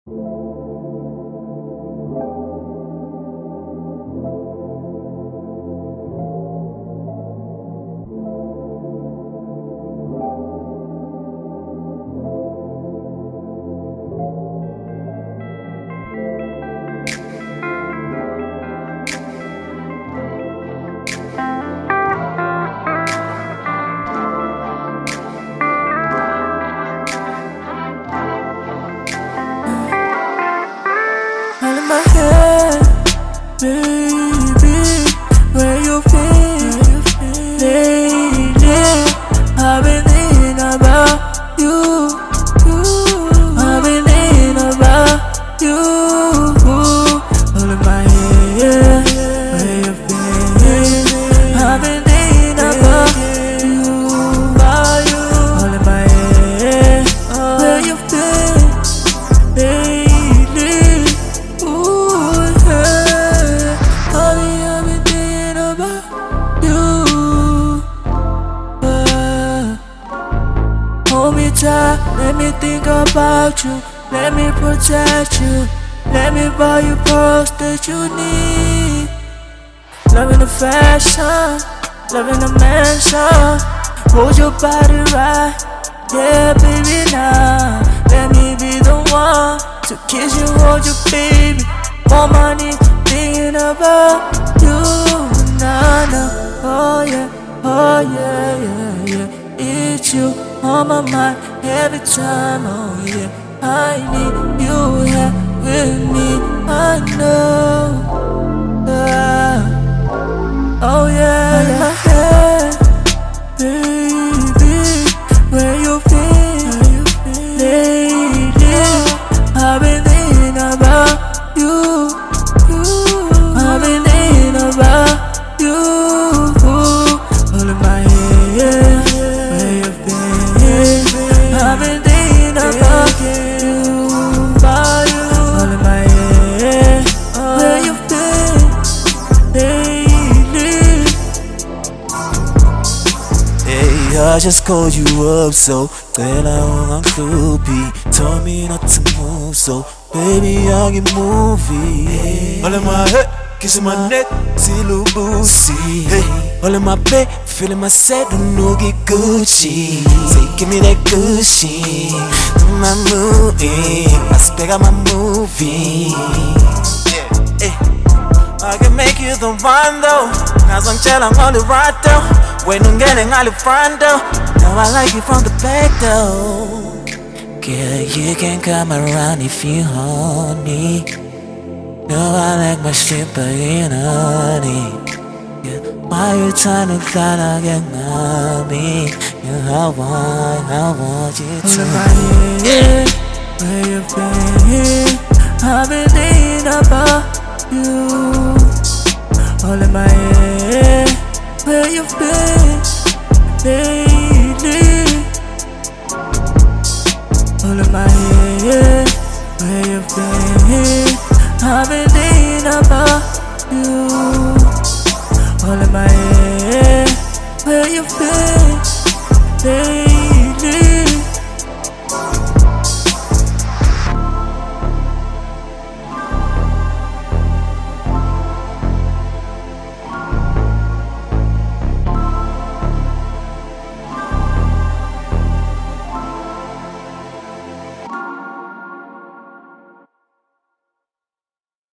All in my head, baby, where you been lately? I've been thinking about you. I've been thinking about you. All in my head, where you been? I've been thinking about you. All in my head, where you been lately? Hold me tight, let me think about you. Let me protect you. Let me buy you pearls that you need. Loving the fashion, loving the mansion. Hold your body right, yeah baby now. Let me be the one to kiss you, hold you baby. More money, thinking about you. Nah, nah, oh yeah, yeah, yeah. It's you on my mind every time, oh yeah. I need you here with me, I know. Oh yeah, in my head, baby, where you been lately? I've been thinking about you. I've been thinking about you. All in my head, where you been? I've been thinking about you. All in my head, where you been lately? Hey, I just called you up, so then I won't gloopy. Told me not to move, so baby I'll get moving. All in my head, kissing my neck, see Lil Boosie. Hey, all in my bed, feeling my set, don't know get Gucci. Say give me that good shit, do my movie, I spec out my movie. Yeah, hey, I can make you the one though. Nazongitshela ngolirato, wena ungene ngale front though. Now I like it from the back though. Girl, you can come around if you horny. No, I like my shit, but you know it. Yeah, why you trying to get me? Yeah, I want you All to. in my head, where you been? I've been thinking about you. All in my head, where you been lately? All in my head, where you been?